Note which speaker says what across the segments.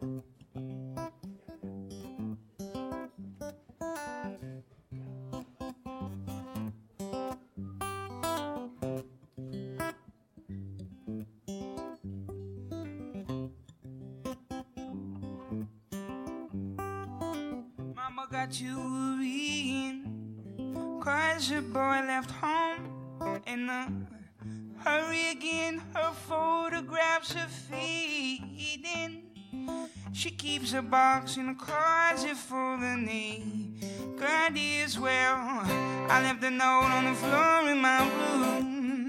Speaker 1: Mama got you worrying 'cause your boy left home in a hurry again. Her photographs are fading. She keeps a box in a closet for the name. God is well. I left a note on the floor in my room.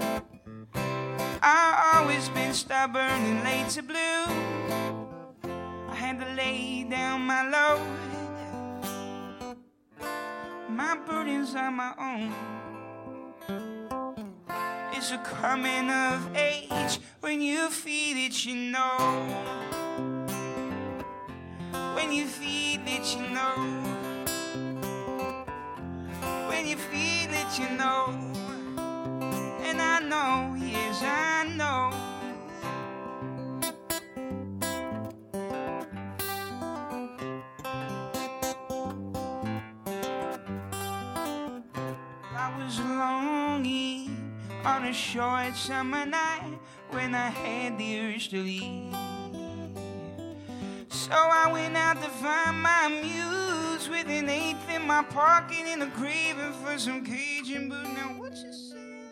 Speaker 1: I always been stubborn and late to blue. I had to lay down my load. My burdens are my own. It's a coming of age. When you feel it, you know. When you feel it, you know. When you feel it, you know. And I know, yes, I know. I was longing on a short summer night when I had the urge to leave. So I went out to find my muse with an eighth in my pocket and a craving for some Cajun booze. Now what you said?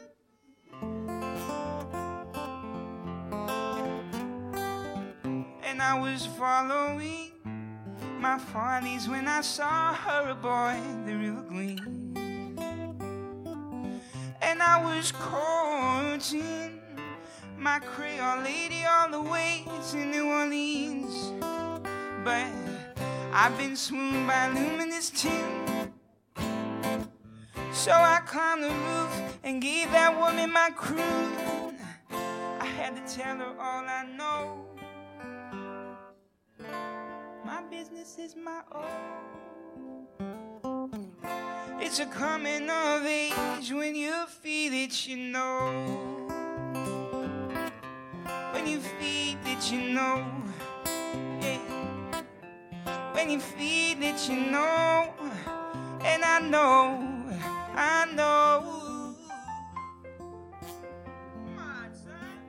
Speaker 1: And I was following my follies when I saw her aboard the River Queen. And I was courting my Creole lady all the way to New Orleans. But I've been swooned by luminous tin. So I climbed the roof and gave that woman my croon. I had to tell her all I know. My business is my own. It's a coming of age. When you feel it, you know. When you feel it, you know. Yeah. When you feel it, you know. And I know, I know. Come on, son.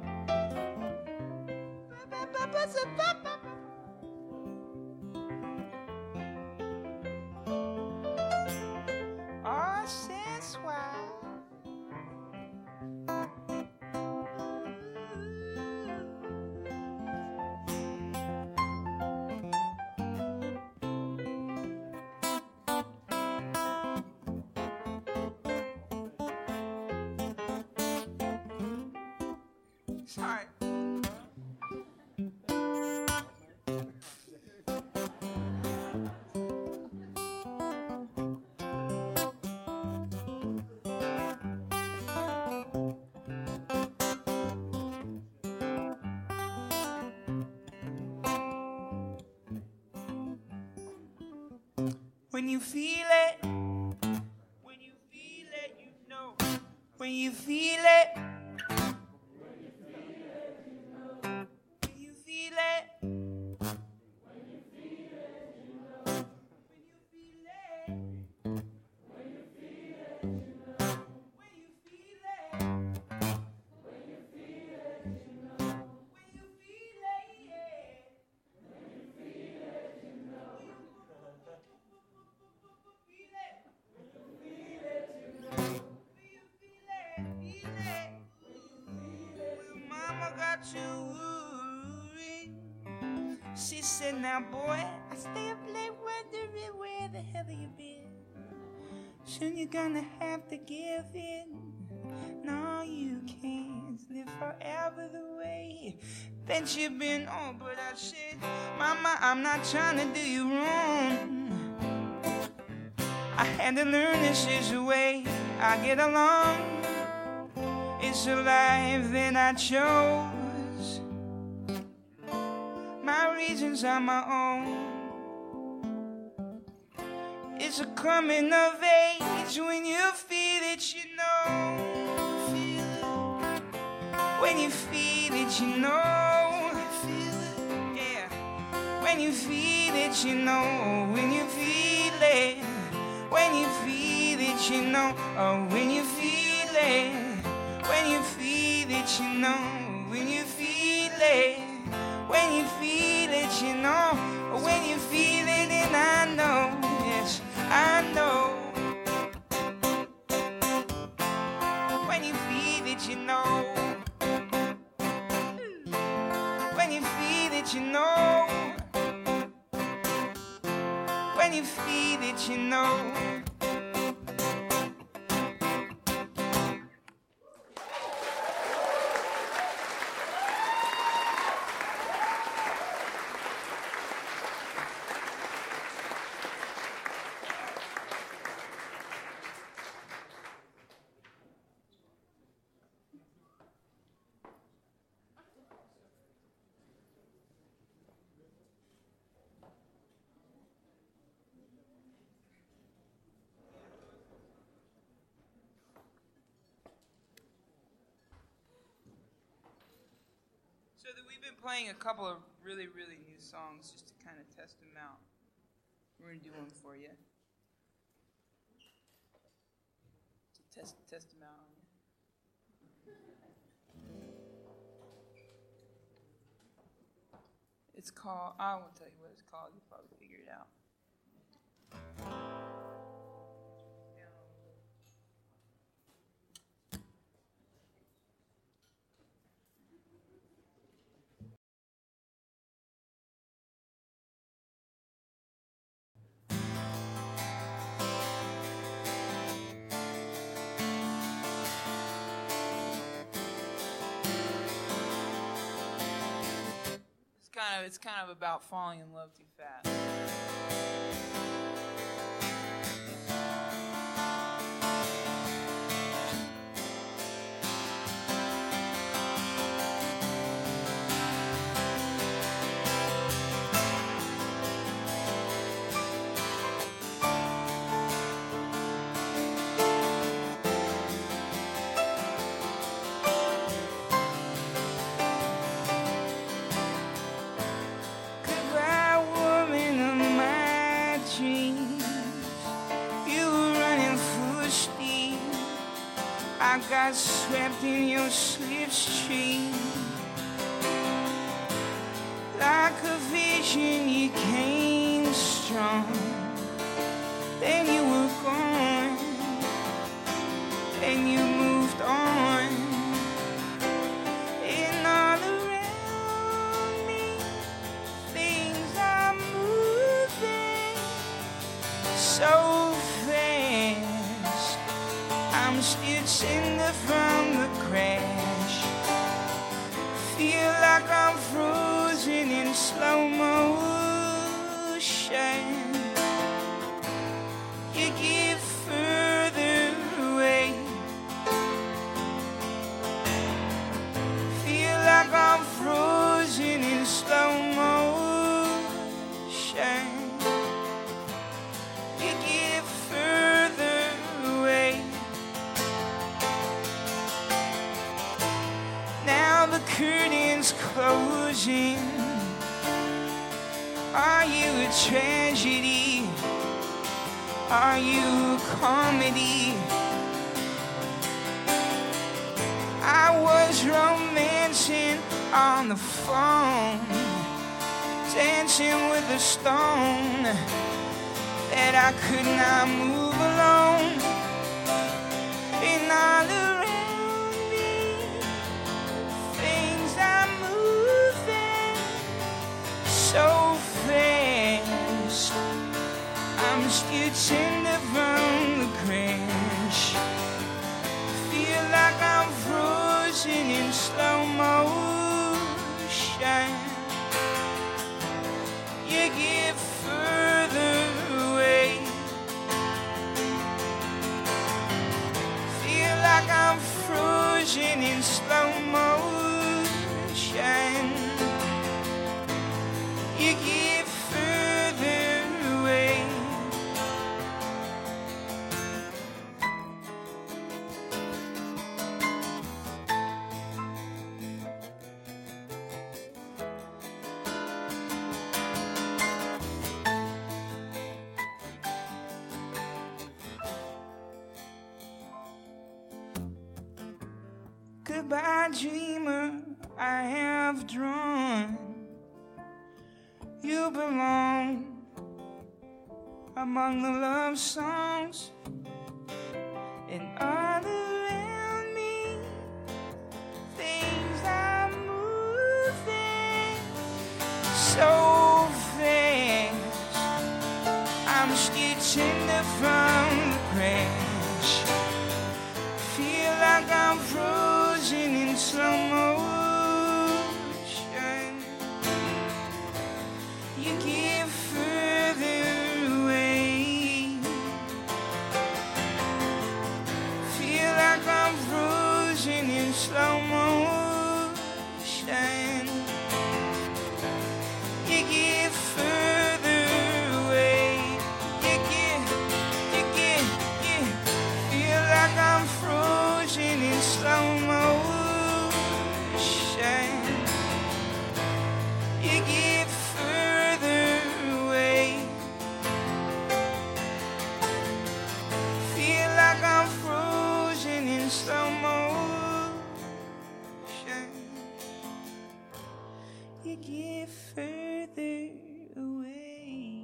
Speaker 1: Oh, c'est soir. Sorry. When you feel it, when you feel it, you know. When you feel it, when you feel it, you know. When you feel it, when you feel it, you know. When you feel it, when you feel it, you know. When you feel it, when you feel it, you know. When you feel it, yeah. When you feel it, you know. Mama got you worried. She said, now boy, I stay up late wondering where the hell you been. Soon you're gonna have to give in. No, you can't live forever the way that you've been. Oh, but I said, Mama, I'm not trying to do you wrong. I had to learn this is the way I get along. It's a life that I chose. My reasons are my own. It's a coming of age. When you feel it, you know. Feel it. When you feel it, you know. Feel it. Yeah. When you feel it, you know. When you feel it, when you feel it, you know. Oh, when you feel it, when you feel it, you know. When you feel it, when you feel it, you know. When you feel it, and I know, yes, I know. When you feel it, you know. When you feel it, you know. When you feel it, you know. So that we've been playing a couple of really, really new songs just to kind of test them out. We're going to do one for you. To test them out. It's called, I won't tell you what it's called, you'll probably figure it out. It's kind of about falling in love too fast. I got swept in your slipstream. Like a vision, you came strong. Then you were gone. Then you moved on. And all around me, things are moving so fast. I'm still cinder from the crash. Feel like I'm frozen in slow motion. You get further away. Feel like I'm frozen in slow motion. You get further away. Now the curtain's closing. Are you a tragedy? Are you a comedy? I was romancing on the phone, dancing with a stone that I could not move alone. And all around me, things are moving so fast. I'm still tender from the crash. Feel like I'm frozen in slow motion. You get further away. Feel like I'm frozen in slow motion. You get further away. lullaby dreamer I have drawn. You belong among the love songs, and all around me things are moving so fast. I'm stitching the from the crash. Feel like I'm frozen in slow motion. You get further away. Feel like I'm frozen in slow motion. You get further away. Feel like I'm frozen in slow motion. You get further away. Feel like I'm frozen in slow motion. You get further away.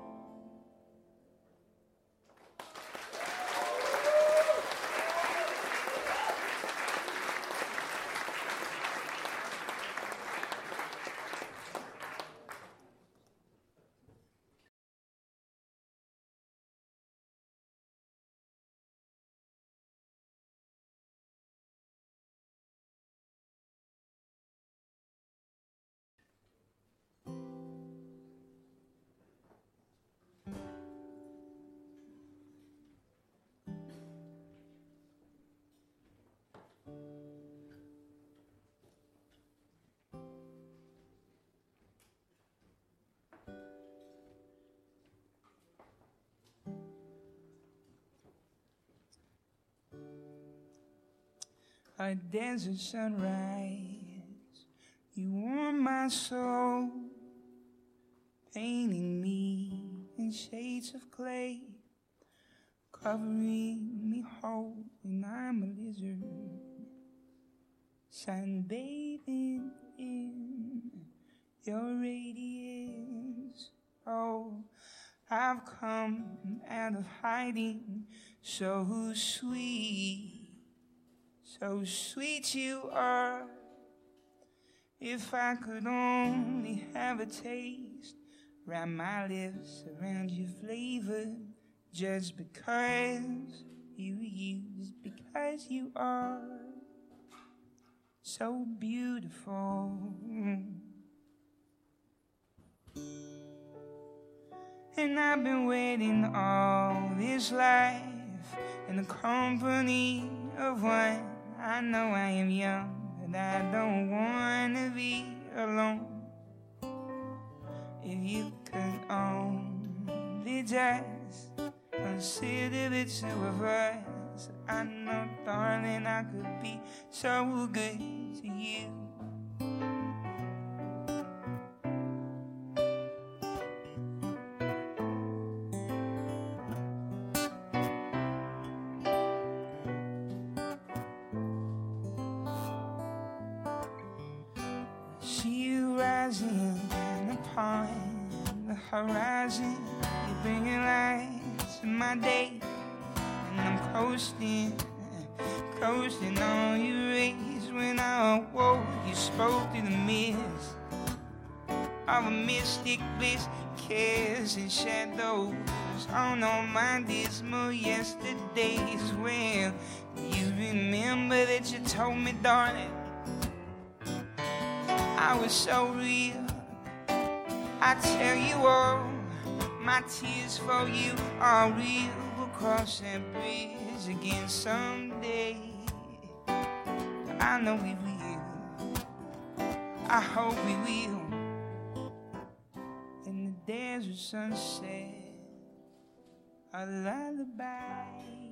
Speaker 1: A desert sunrise, you warm my soul, painting me in shades of clay, covering me whole, and I'm a lizard, sunbathing in your radiance. Oh, I've come out of hiding, so sweet. So sweet you are. If I could only have a taste, wrap my lips around your flavor, just because you are so beautiful. And I've been waiting all this life in the company of one. I know I am young, and I don't wanna be alone. If you could only just consider the two of us, I know, darling, I could be so good to you. See you rising upon the horizon. You're bringing light to my day, and I'm coasting on your rays. When I awoke, you spoke through the mist of a mystic bliss, casting shadows on all my dismal yesterdays. Well, you remember that you told me, darling, I was so real. I tell you all, my tears for you are real. We'll cross that bridge again someday. I know we will. I hope we will. In the desert sunset, a lullaby.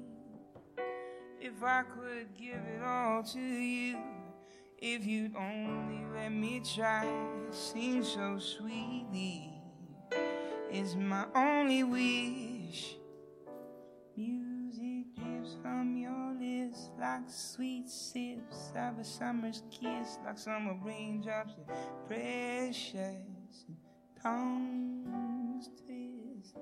Speaker 1: If I could give it all to you, if you'd only let me try, sing so sweetly, is my only wish. Music drips from your lips like sweet sips of a summer's kiss, like summer raindrops and precious tongues twist.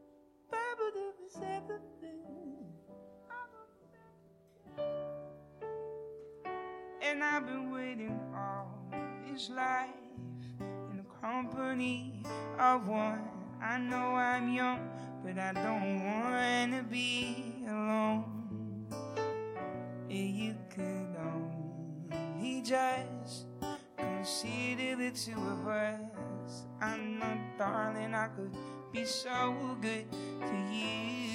Speaker 1: And I've been waiting all this life in the company of one. I know I'm young, but I don't want to be alone. If you could only just consider the two of us. I know, darling, I could be so good to you.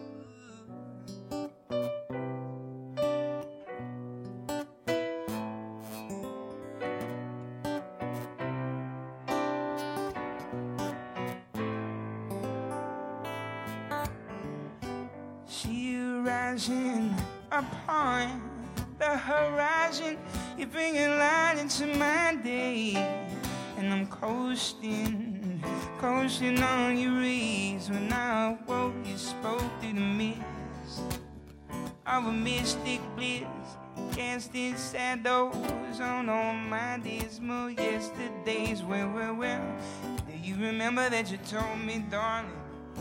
Speaker 1: Rising upon the horizon, you bring a light into my day, and I'm coasting on your rays. When I awoke, you spoke through the mist of a mystic bliss, casting shadows on all my dismal yesterdays. Well, do you remember that you told me, darling,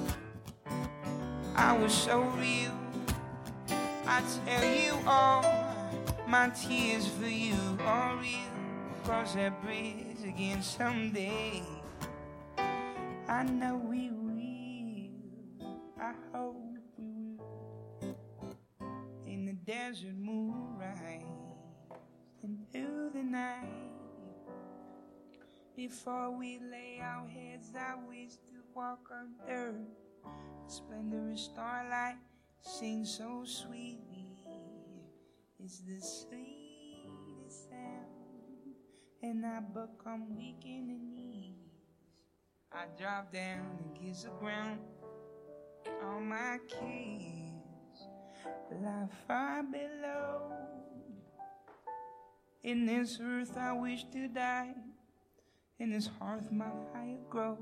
Speaker 1: I was so real? I tell you all, my tears for you are real. Cross that bridge again someday. I know we will, I hope we will. In the desert moonrise into the night, before we lay our heads, I wish to walk on earth. Splendorous starlight sings so sweetly, it's the sweetest sound. And I become weak in the knees, I drop down and kiss the ground on my keys. Lie far below, in this earth I wish to die, in this hearth my fire grows.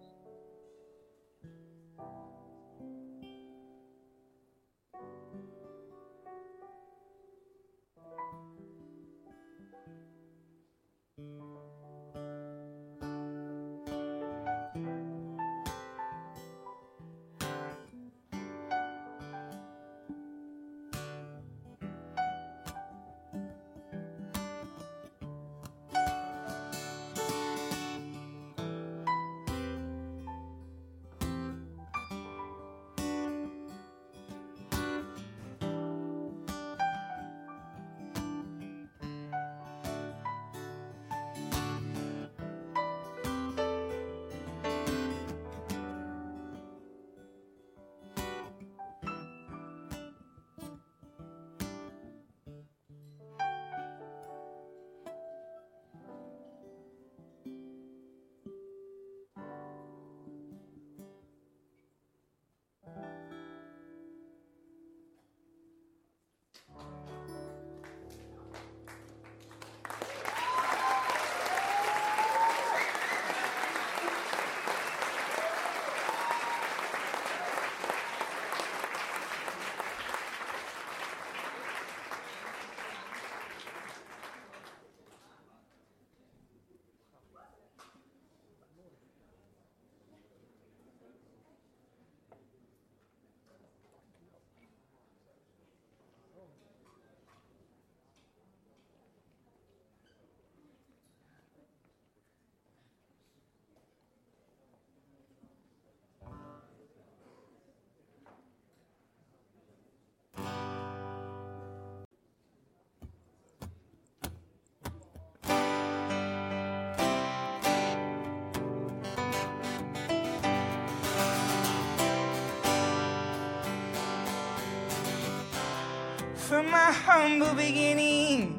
Speaker 1: From my humble beginning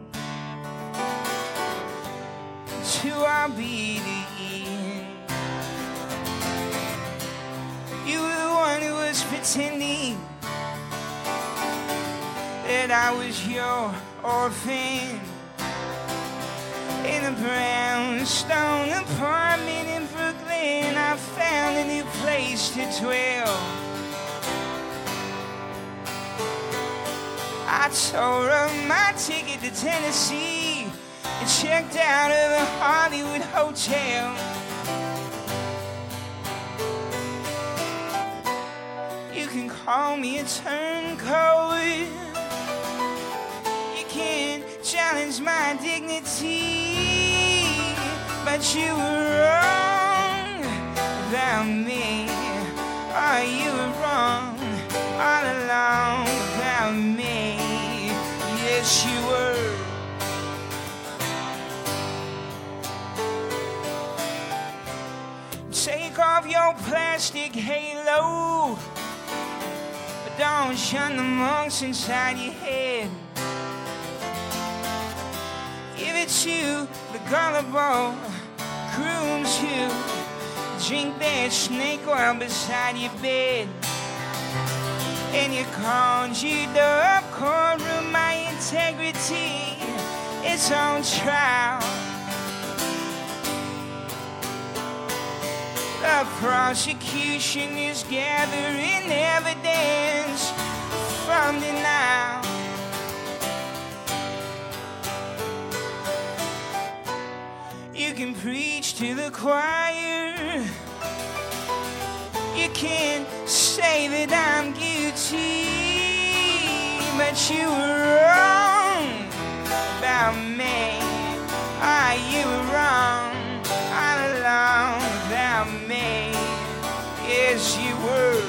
Speaker 1: to our be the end, you were the one who was pretending that I was your orphan in a brownstone apartment in Brooklyn. I found a new place to dwell. I tore up my ticket to Tennessee and checked out of the Hollywood Hotel. You can call me a turncoat, you can challenge my dignity, but you were wrong about me. Oh, you were wrong all along about me. Yes, you were. Take off your plastic halo, but don't shun the monks inside your head. Give it to the gullible grooms who drink their snake oil beside your bed. And you conjured up courtroom my integrity. It's on trial. The prosecution is gathering evidence from denial. You can preach to the choir, you can say that I'm guilty, but you were wrong about me. Ah, you were wrong all along about me. Yes, you were.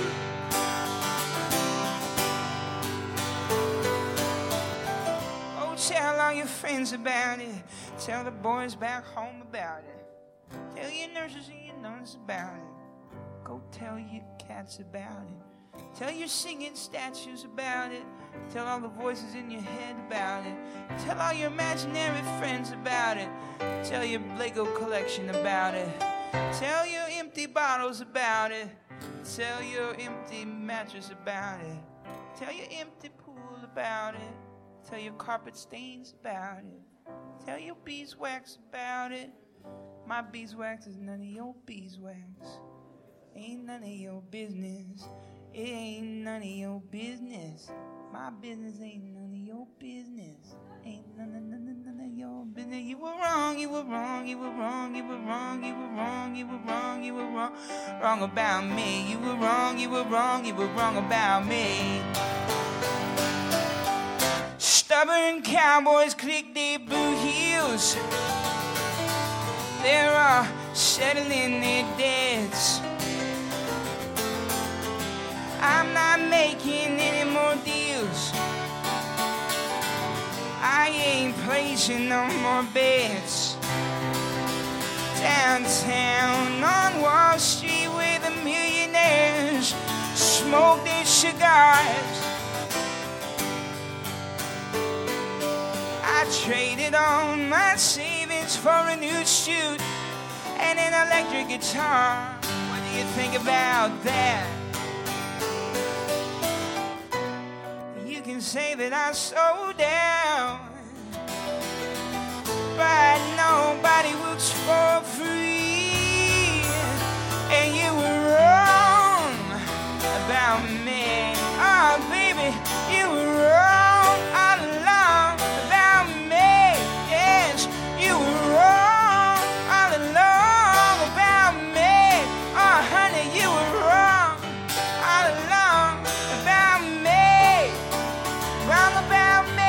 Speaker 1: Oh, tell all your friends about it. Tell the boys back home about it. Tell your nurses and your nuns about it. Go tell your cats about it. Tell your singing statues about it. Tell all the voices in your head about it. Tell all your imaginary friends about it. Tell your Lego collection about it. Tell your empty bottles about it. Tell your empty mattress about it. Tell your empty pool about it. Tell your carpet stains about it. Tell your beeswax about it. My beeswax is none of your beeswax. Ain't none of your business. It ain't none of your business. My business ain't none of your business. Ain't none of your business. You were wrong, you were wrong, you were wrong, you were wrong, you were wrong, you were wrong, you were wrong, wrong about me. You were wrong, you were wrong, you were wrong about me. Stubborn cowboys click their blue heels. They're all settling their debts. I'm not making any more deals. I ain't placing no more bets. Downtown on Wall Street where the millionaires smoke their cigars, I traded all my savings for a new suit and an electric guitar. What do you think about that? You can say that I slowed down, but nobody works for free. And you were wrong about me. Oh, baby, you were wrong all along about me. Yes, you were wrong all along about me. Oh, honey, you were wrong all along about me. Wrong about me.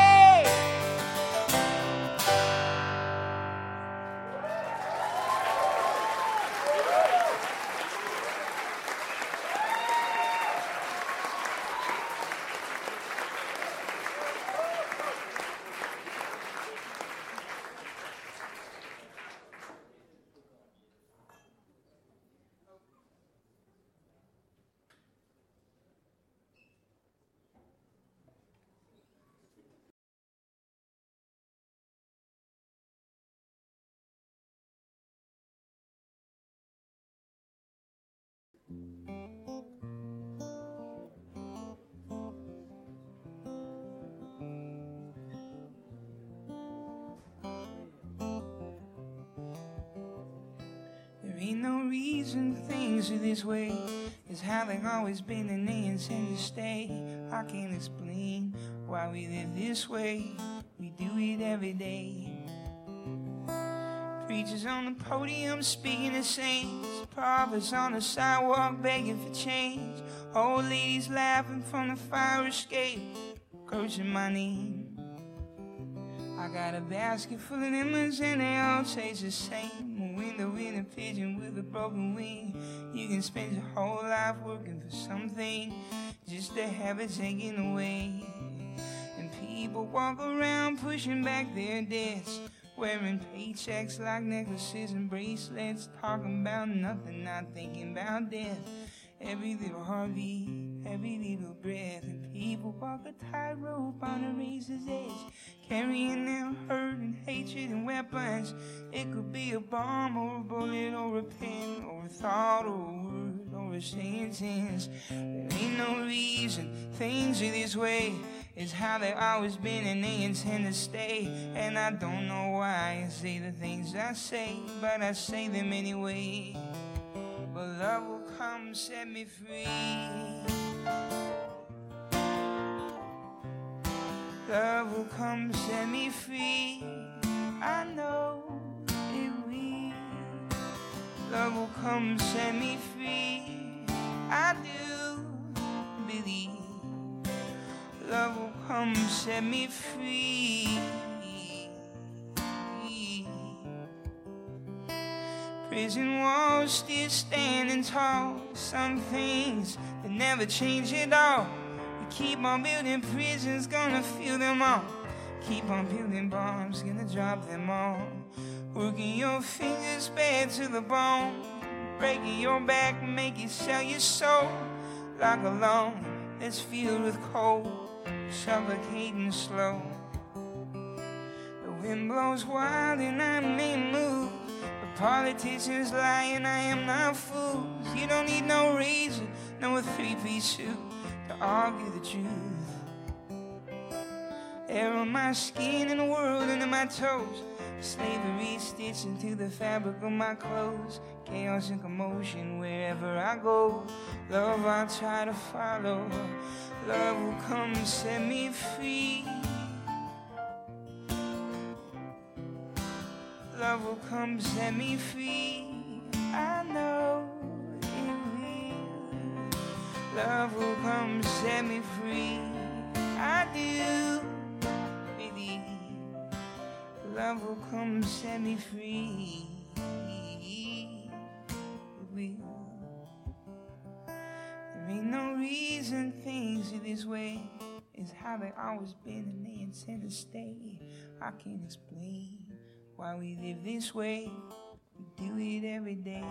Speaker 1: There ain't no reason things are this way. It's how they've always been and they intend to stay. I can't explain why we live this way. We do it every day. Preachers on the podium speaking to saints, prophets on the sidewalk begging for change, old ladies laughing from the fire escape, cursing my name. I got a basket full of lemons and they all taste the same. A window in a pigeon with a broken wing. You can spend your whole life working for something just to have it taken away. And people walk around pushing back their debts, wearing paychecks like necklaces and bracelets, talking about nothing, not thinking about death. Every little heartbeat, every little breath. And people walk a tightrope on a razor's edge, carrying their hurt and hatred and weapons. It could be a bomb or a bullet or a pen or a thought or a word or a sentence. There ain't no reason things are this way. It's how they've always been and they intend to stay. And I don't know why I say the things I say, but I say them anyway. But love will come set me free. Love will come set me free. I know it will. Love will come set me free. I do believe. Love will come set me free. Prison walls still standing tall. Some things that never change at all. We keep on building prisons, gonna fill them all. Keep on building bombs, gonna drop them all. Working your fingers bare to the bone, breaking your back, make you sell your soul. Like a lung that's filled with cold, suffocating slow. The wind blows wild and I may move. Politicians lie and I am not fools. You don't need no reason, no a three-piece suit to argue the truth. Hair on my skin and the world under my toes. Slavery stitched into the fabric of my clothes. Chaos and commotion wherever I go. Love I'll try to follow. Love will come set me free. Love will come set me free. I know it will. Love will come set me free. I do believe. Love will come set me free. It will. There ain't no reason things are this way. It's how they always been and they intend to stay. I can't explain why we live this way. We do it every day.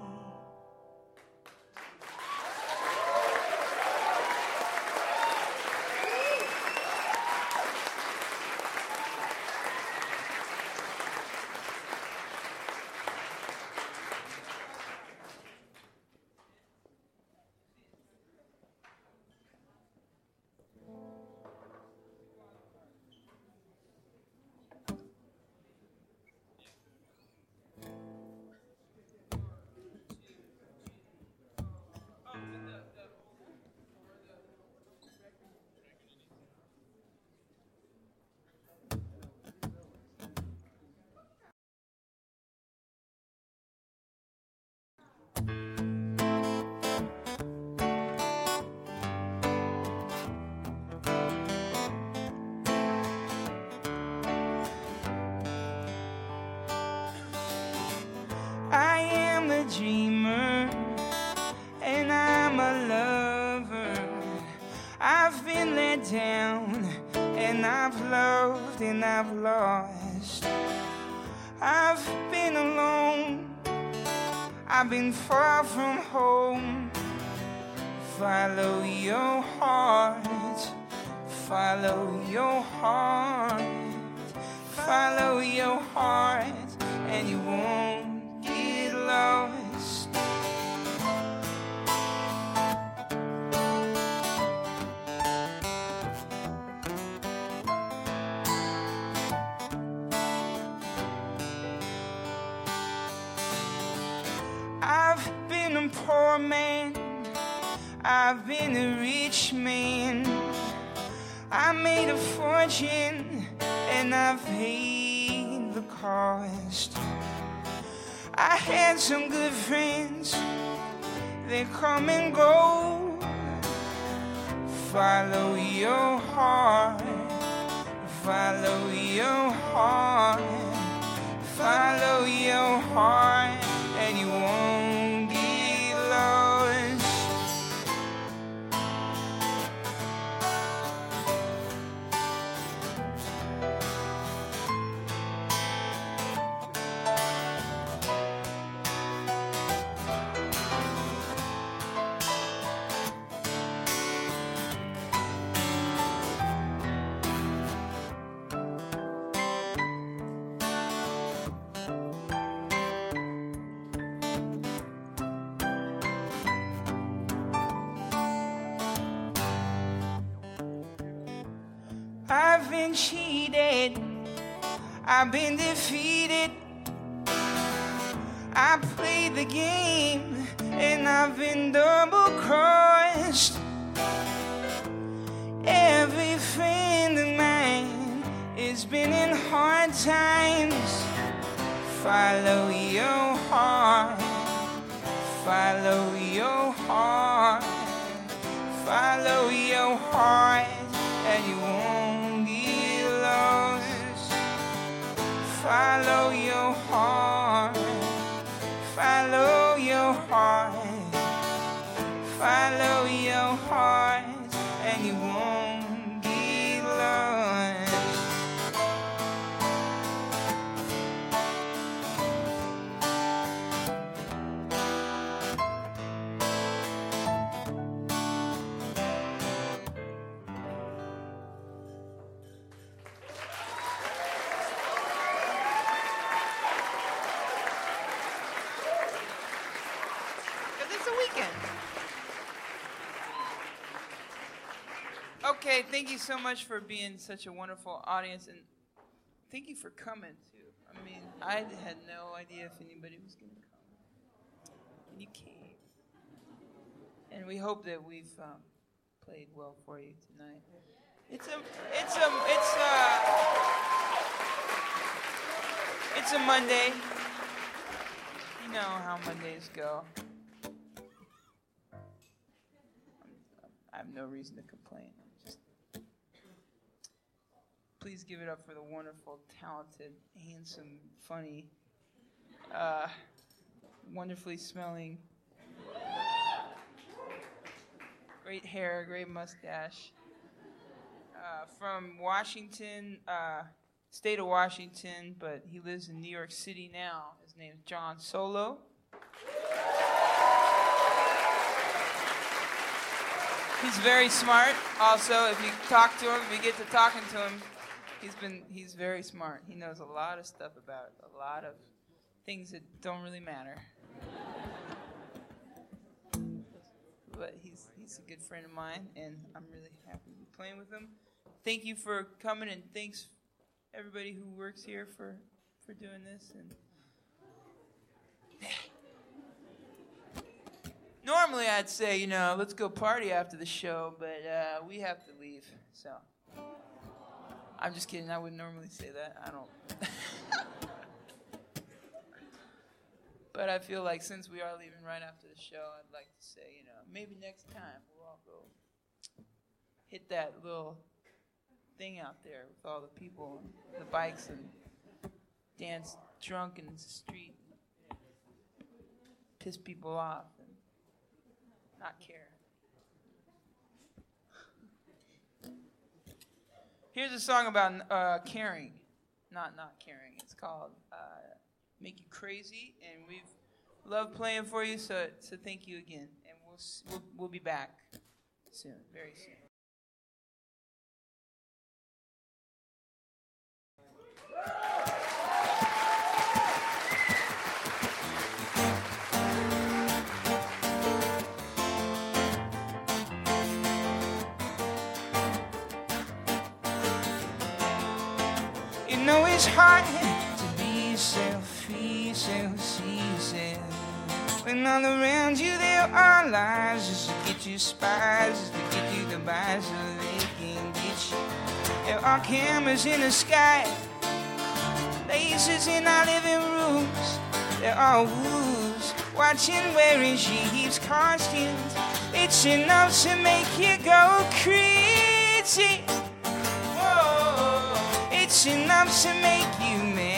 Speaker 1: I am a dreamer and I'm a lover. I've been let down and I've loved and I've lost. I've been alone, I've been far from home. Follow your heart, follow your heart, follow your heart, and you won't get lost. I've been a poor man, I've been a rich man. I made a fortune and I paid the cost. I had some good friends, they come and go. Follow your heart, follow your heart, follow your heart, and you won't get lost. I've been cheated, I've been defeated. I played the game and I've been double-crossed. Every friend of mine has been in hard times. Follow your heart, follow your heart, follow your heart, and you won't get lost. Follow your heart, follow your heart, follow your heart, and you won't get lost. Okay, thank you so much for being such a wonderful audience, and thank you for coming, too. I mean, I had no idea if anybody was going to come. And you came. And we hope that we've played well for you tonight. It's a Monday. You know how Mondays go. I have no reason to complain. Please give it up for the wonderful, talented, handsome, funny, wonderfully smelling, great hair, great mustache, from Washington, state of Washington, but he lives in New York City now. His name is John Solo. He's very smart. Also, if you talk to him, if you get to talking to him, he's very smart. He knows a lot of stuff about a lot of things that don't really matter. But he's a good friend of mine, and I'm really happy to be playing with him. Thank you for coming, and thanks everybody who works here for doing this. And normally I'd say, let's go party after the show, but we have to leave, so. I'm just kidding. I wouldn't normally say that. I don't. But I feel like since we are leaving right after the show, I'd like to say, maybe next time we'll all go hit that little thing out there with all the people and the bikes and dance drunk in the street, and piss people off and not care. Here's a song about caring, not caring. It's called "Make You Crazy," and we've loved playing for you. So thank you again, and we'll be back soon, very soon. It's hard to be yourself, free yourself, see yourself. When all around you there are lies, just to get you spies, just to get you to buy so they can get beach. There are cameras in the sky, lasers in our living rooms. There are wolves watching wearing sheep's costumes. It's enough to make you go crazy. Whoa, it's enough to make you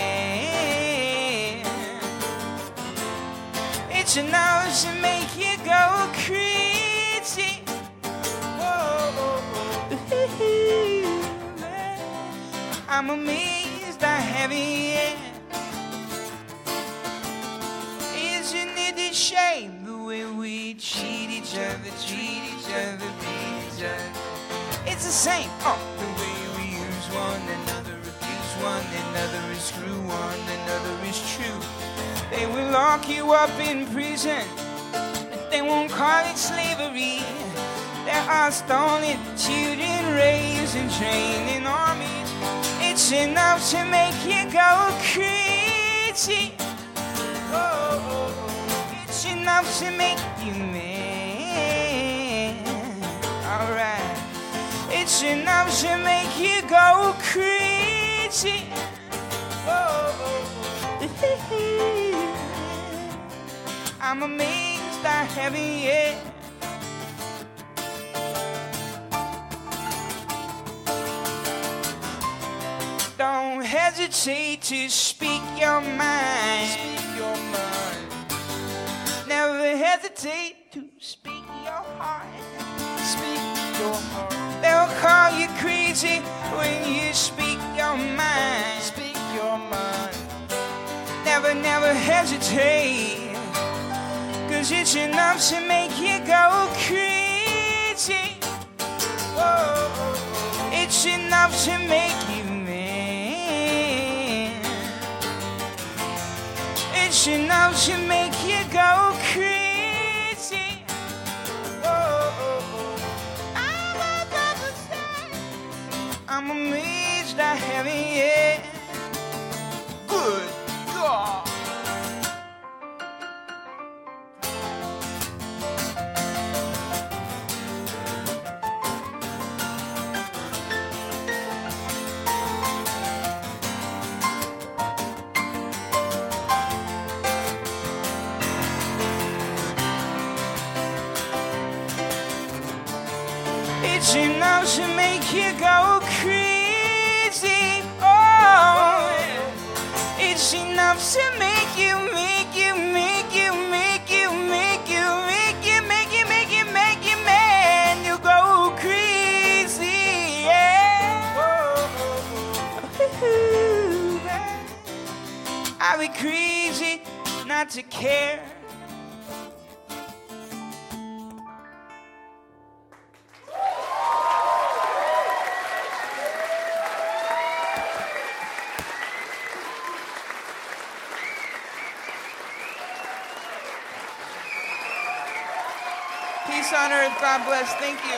Speaker 1: mad. It's enough to make you go crazy. Whoa, I'm amazed I haven't yet. Isn't it a shame the way we treat each other, beat each other? It's the same, the way we use one another, abuse one another, and screw one another is true. They will lock you up in prison, but they won't call it slavery. There are stolen children raised and trained in armies. It's enough to make you go crazy. Oh, it's enough to make you mad. Alright, it's enough to make you go crazy. Oh, I'm amazed I haven't yet. Don't hesitate to speak your mind. Speak your mind. Never hesitate to speak your heart. Speak your heart. They'll call you crazy when you speak your mind. Speak your mind. Never hesitate, 'cause it's enough to make you go crazy. Whoa, it's enough to make you mad. It's enough to make you go crazy. Whoa, I'm amazed I haven't yet. Good God. It's enough to make you go crazy. Oh, it's enough to make you man. You go crazy, yeah. I'd be crazy not to care. Peace on earth, God bless, thank you.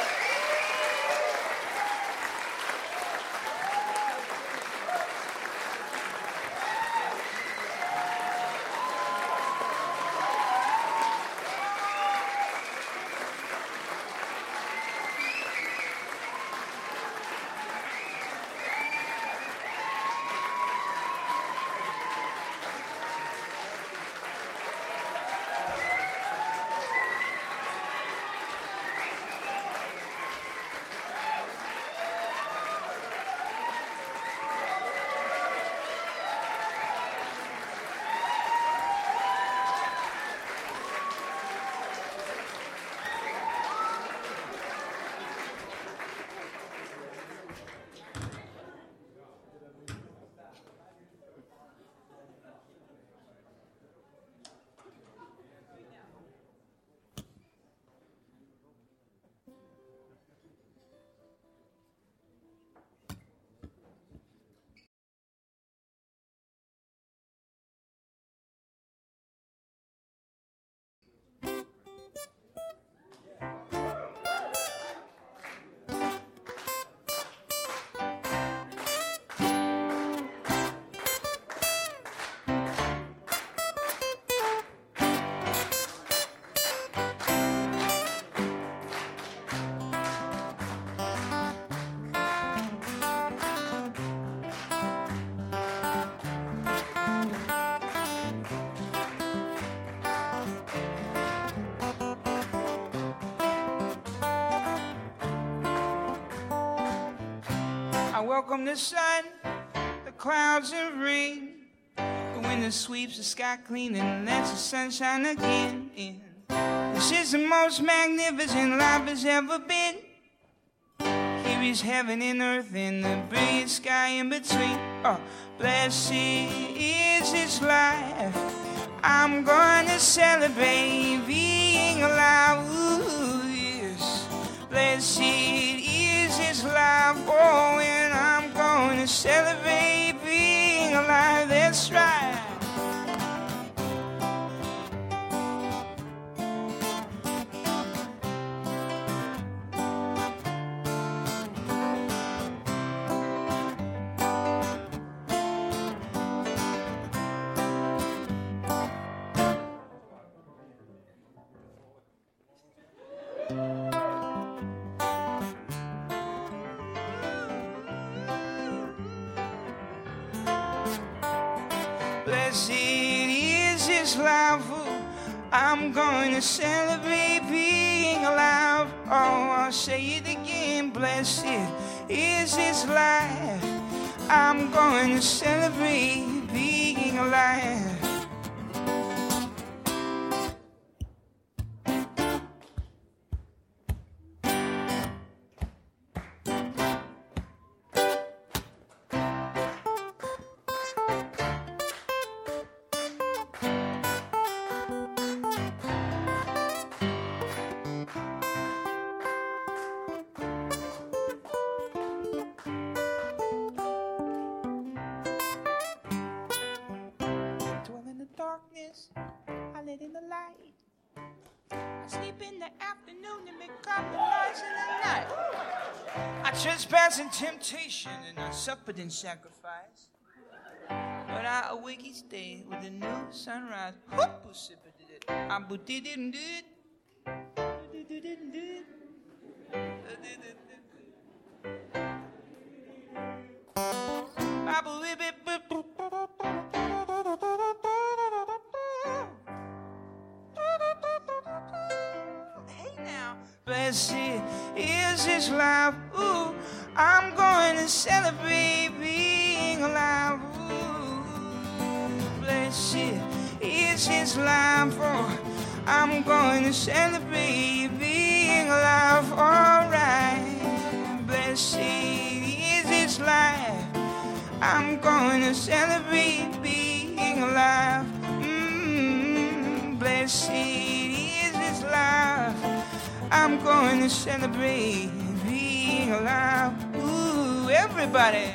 Speaker 1: I welcome the sun, the clouds and rain. The wind sweeps the sky clean and lets the sun shine again. This is the most magnificent life has ever been. Here is heaven and earth and the brilliant sky in between. Oh, blessed is this life. I'm gonna celebrate being alive. Ooh, yes. Blessed is this life. Oh, and I'm gonna celebrate being alive. That's right. Blessed is this life. I'm going to celebrate being alive. Oh, I'll say it again. Blessed is this life. I'm going to celebrate being alive. Darkness, I let in the light. I sleep in the afternoon and become the noise in the night. I trespass in temptation and I suffered in sacrifice. But I awake each day with a new sunrise. Blessed is this life. Ooh, I'm going to celebrate being alive. Ooh, blessed is this life. Oh, I'm going to celebrate being alive. All right. Blessed is this life. I'm going to celebrate being alive. Blessed is this life. I'm going to celebrate being alive. Ooh, everybody.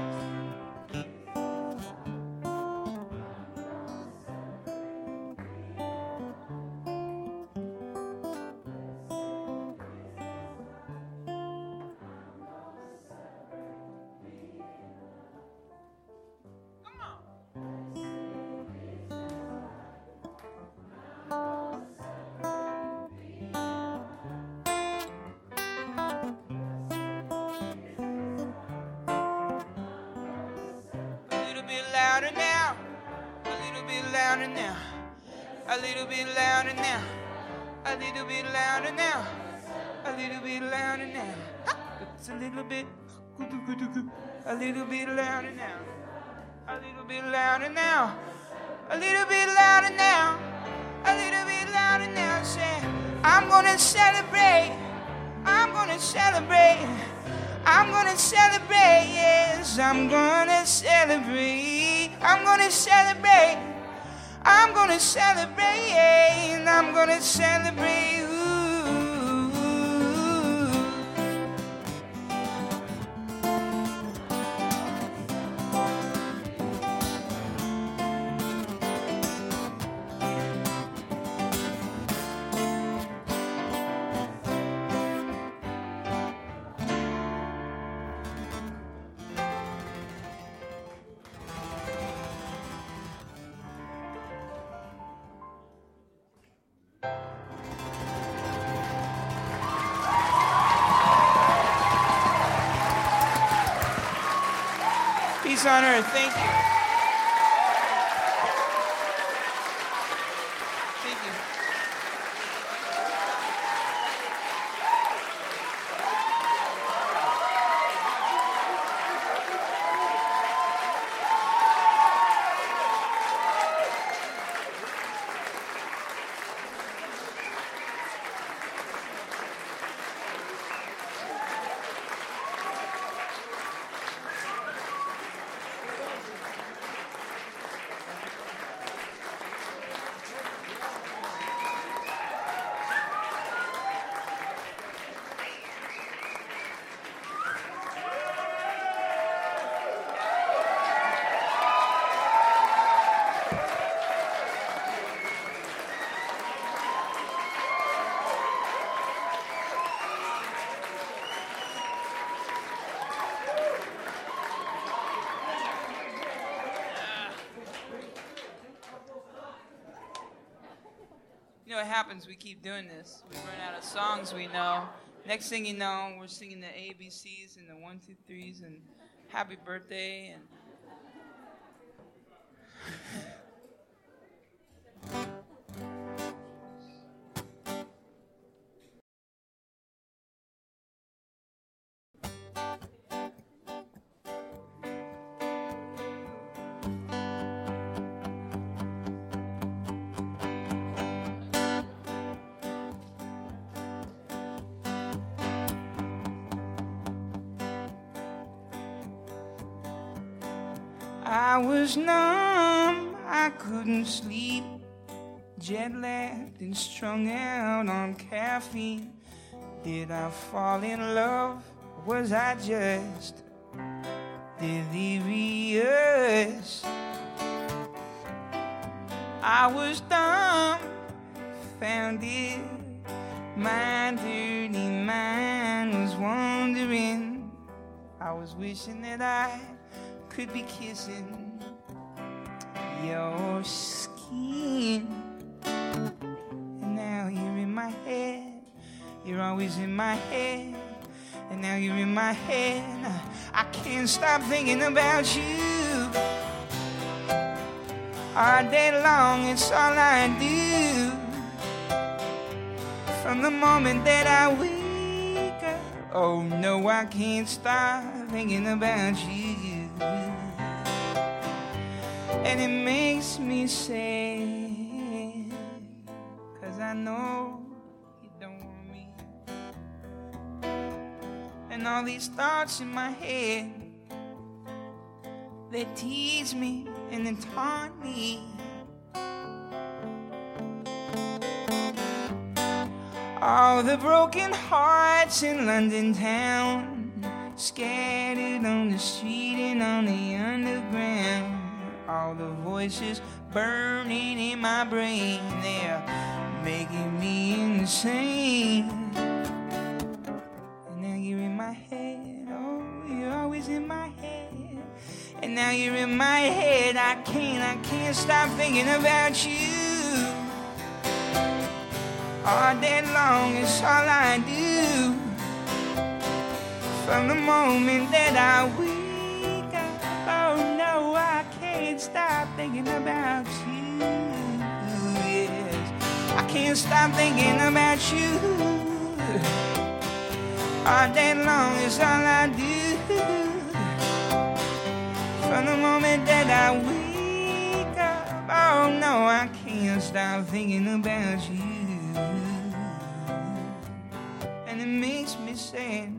Speaker 1: Louder now, a little bit louder now, a little bit louder now, a little bit louder now, a little bit louder now. It's a little bit louder now, a little bit louder now, a little bit louder now, a little bit louder now. Say, I'm gonna celebrate, I'm gonna celebrate. I'm gonna celebrate, yes, I'm gonna celebrate. I'm gonna celebrate. I'm gonna celebrate. I'm gonna celebrate. Peace on earth. Thank you. Thank you. You know what happens? We keep doing this. We run out of songs we know. Next thing you know, we're singing the ABCs and the 1, 2, 3s and happy birthday and. I was numb, I couldn't sleep, jet-lagged and strung out on caffeine. Did I fall in love, or was I just delirious? I was dumb, found it, my dirty mind was wandering. I was wishing that I could be kissing your skin. And now you're in my head, you're always in my head. And now you're in my head, I can't stop thinking about you. All day long, it's all I do. From the moment that I wake up, oh no, I can't stop thinking about you. And it makes me sad, 'cause I know you don't want me. And all these thoughts in my head, they tease me and they taunt me. All the broken hearts in London town, scattered on the street and on the underground. All the voices burning in my brain, they're making me insane. And now you're in my head, oh, you're always in my head. And now you're in my head, I can't stop thinking about you. All day long, it's all I do. From the moment that I wake up, oh no, I can't stop thinking about you. Yes, I can't stop thinking about you. All day long is all I do. From the moment that I wake up, oh no, I can't stop thinking about you. And it makes me sad,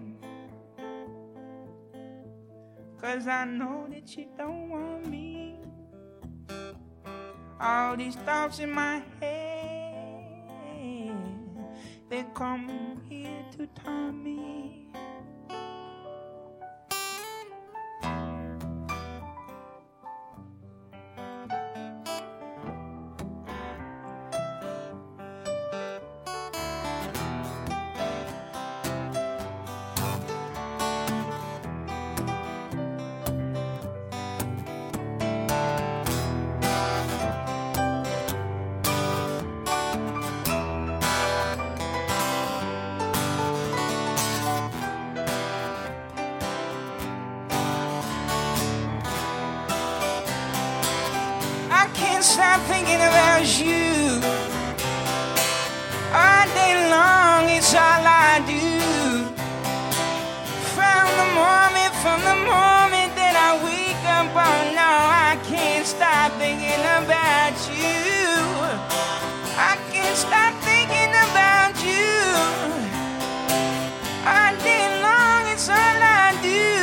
Speaker 1: 'cause I know that you don't want me. All these thoughts in my head, they come here to taunt me. Stop thinking about you. All day long, it's all I do. From the moment that I wake up, oh no, I can't stop thinking about you. I can't stop thinking about you. All day long, it's all I do.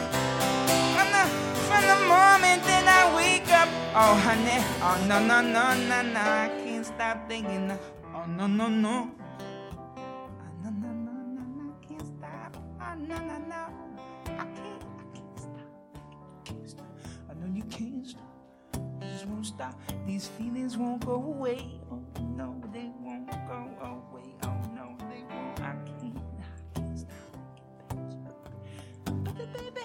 Speaker 1: From the moment that I wake up, oh honey, oh no, no, no, no, no, I can't stop thinking, oh no, no, no. Oh no, no, no, no, no, I can't stop, oh no, no, no. I can't stop, I know you can't stop, you just won't stop. These feelings won't go away, oh no, they won't go away, oh no, they won't, I can't stop thinking about you. Baby.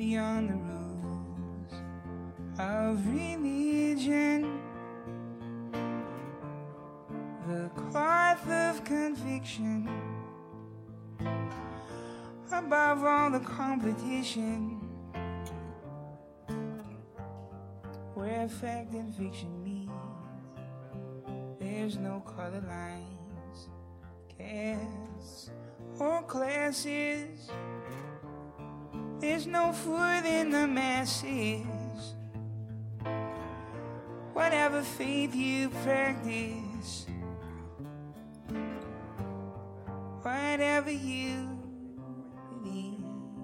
Speaker 1: beyond the rules of religion, the cloth of conviction, above all the competition, where fact and fiction meet. There's no color lines, castes, or classes. There's no food in the masses. Whatever faith you practice, whatever you believe,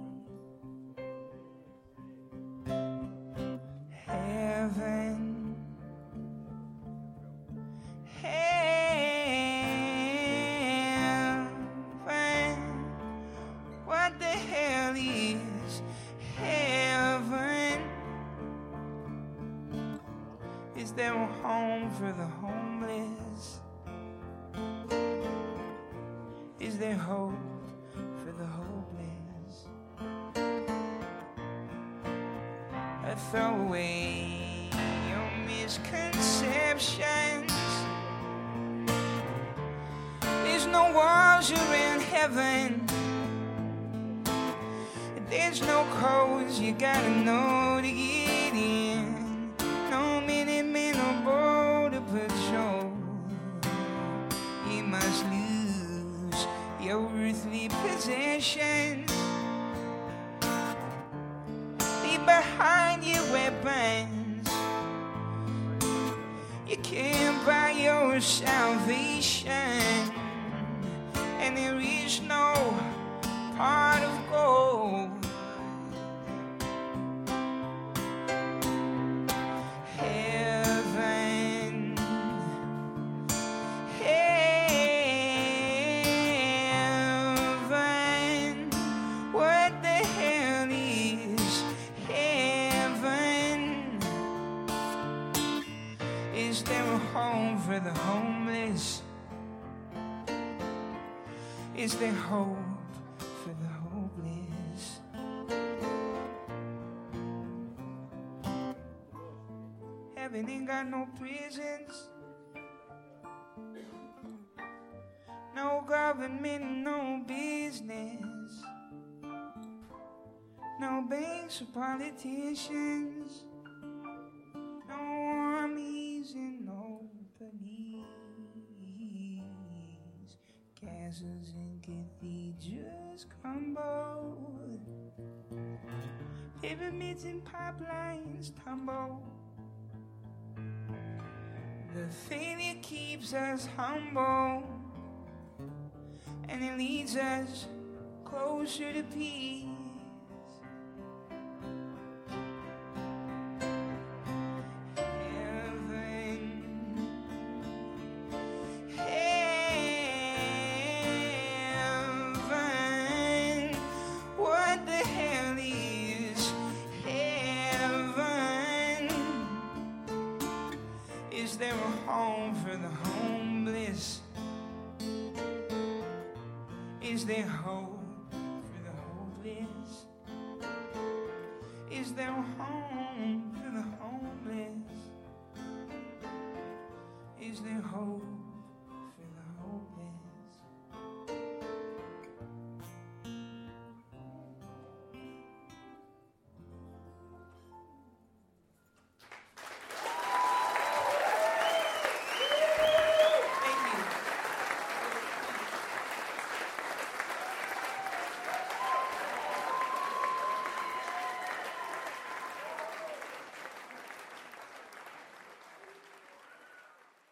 Speaker 1: heaven, heaven, what the hell is heaven? Is there a home for the homeless? Is there hope for the hopeless? Throw away your misconceptions. There's no walls around heaven. There's no codes you gotta know to get in. No Minutemen or Border Patrol. You must lose your earthly possessions. Leave behind your weapons. You can't buy your salvation, and there is no pot of gold. Heaven, heaven, what the hell is heaven? Is there a home for the homeless? Is there hope for the hopeless? Heaven ain't got no prisons, no government, no business, no banks or politicians, no armies and no police. Castles and cathedrals crumble, pyramids and pipelines tumble. The failure keeps us humble, and it leads us closer to peace. Is there a home for the homeless? Is there hope for the hopeless? Is there a home for the homeless? Is there hope?